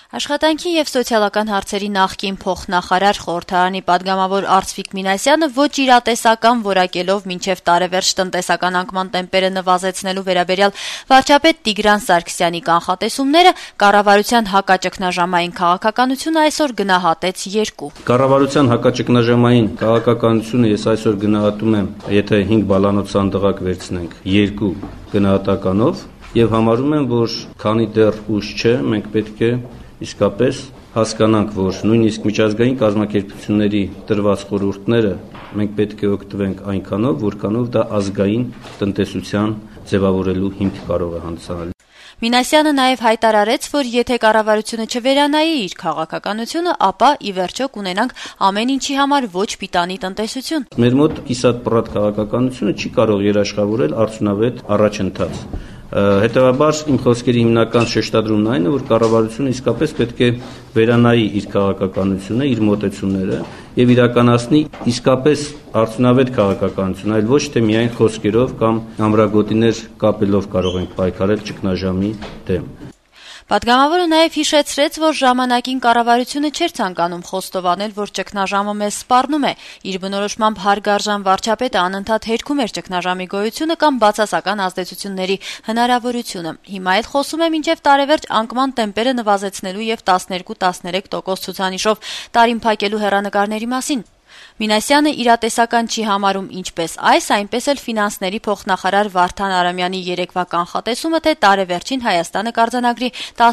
Աշխատանքի եւ սոցիալական հարցերի նախկին փոխնախարար խորհրդարանի падգամավոր Արծվիկ Մինասյանը ոչ իրատեսական որակելով մինչեւ տարեվերջ տնտեսական անկման տեմպերը նվազեցնելու վերաբերյալ վարչապետ Տիգրան Սարգսյանի կանխատեսումները կառավարության հակաճգնաժամային քաղաքականությունը այսօր գնահատեց 2. Կառավարության հակաճգնաժամային քաղաքականությունը ես այսօր գնահատում եմ, եթե 5 բալանոց սանդղակ վերցնենք 2 գնահատականով եւ համարում եմ, որ քանի դեռ ուշ չէ, մենք պետք է իսկապես հասկանանք, որ նույնիսկ միջազգային կազմակերպությունների տրված խորհուրդները մենք պետք է օգտվենք այնքանով, որքանով դա ազգային տնտեսության ձևավորելու հիմք կարող է հանդիսանալ։ Մինասյանը նաև հայտարարեց, որ եթե կառավարությունը չվերանայի իր քաղաքականությունը, ապա ի վերջո կունենանք ամեն ինչի համար ոչ պիտանի տնտեսություն։ Մեր մոտ կիսատ-պռատ քաղաքականությունը չի կարող երաշխավորել արդյունավետ առաջընթաց։ Հետևաբար իմ խոսքերի հիմնական շեշտադրումն այն է, որ կառավարությունը իսկապես պետք է վերանայի իր քաղաքականությունը, իր մոտեցումները եւ իրականացնի իսկապես արդյունավետ քաղաքականություն, այլ ոչ թե միայն խոսքերով կամ ամրագոտիներ կապելով կարող ենք պայքարել ճգնաժամի դեմ։ Պատգամավորը նաև հիշեցրեց, որ ժամանակին կառավարությունը չէր ցանկանում խոստովանել, որ ճգնաժամը մեզ սպառնում է։ Իր բնորոշմամբ հարգարժան վարչապետը անընդհատ հերքում էր ճգնաժամի գոյությունը կամ բացասական ազդեցությունների հնարավորությունը։ Հիմա էլ խոսում է մինչև տարեվերջ անկման տեմպերը նվազեցնելու եւ 12-13% ցուցանիշով տարին փակելու հեռանկարների մասին։ Մինասյանը իրատեսական չի համարում ինչպես այս, այնպես էլ ֆինանսների փոխնախարար Վարդան Արամյանի երեկվա կանխատեսումը, թե տարեվերջին Հայաստանը կարձանագրի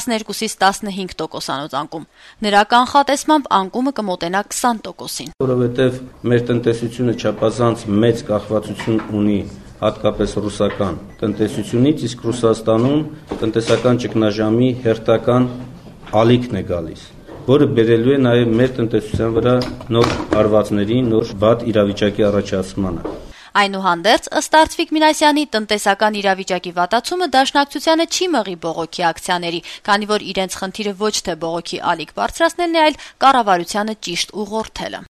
12-15% անկում։ Նրա կանխատեսմամբ անկումը կմոտենա 20%-ին։ Որովհետև մեր տնտեսությունը չափազանց մեծ կախվածություն ունի հատկապես ռուսական տնտեսությունից, իսկ Ռուսաստանում տնտեսական ճգնաժամի հերթական ալիքն է գալիս, որը բերելու է նաև մեր տնտեսության վրա նոր հարվածների, նոր վատ իրավիճակի առաջացմանը։ Այնուհանդերձ, ըստ Արծվիկ Մինասյանի, տնտեսական իրավիճակի վատացումը դաշնակցությանը չի մղի բողոքի ակցիաների, քանի որ իրենց խնդիրը ոչ թե բողոքի ալիք բարձրացնելն է, այլ կառավարությանը ճիշտ ուղղորդելը։